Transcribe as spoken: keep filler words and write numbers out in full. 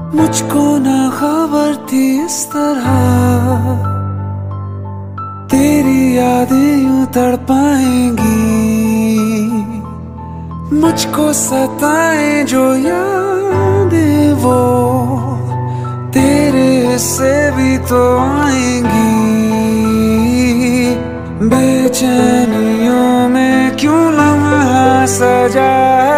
मुझको ना खबर थी इस तरह तेरी यादें यूं तड़पाएंगी। मुझको सताए जो यादें वो तेरे से भी तो आएंगी। बेचैनियों में क्यों लम्हा सजा